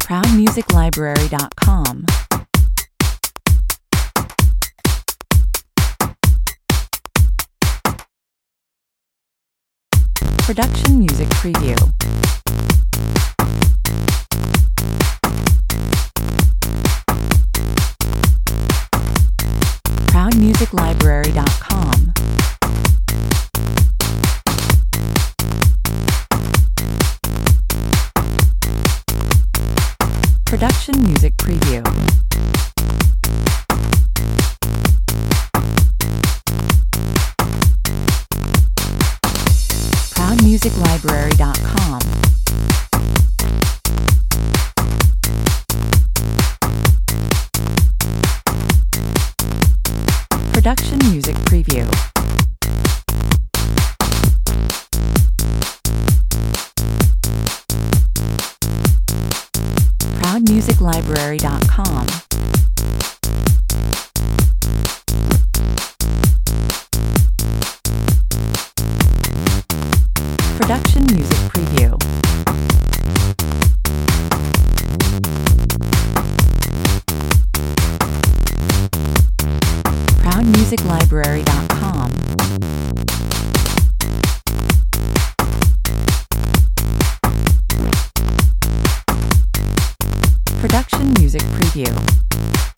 ProudMusicLibrary.com. Production Music Preview. ProudMusicLibrary.com. Production Music Preview. ProudMusicLibrary.com. Production Music Preview. ProudMusicLibrary.com. Production Music Preview. ProudMusicLibrary.com. Production Music Preview.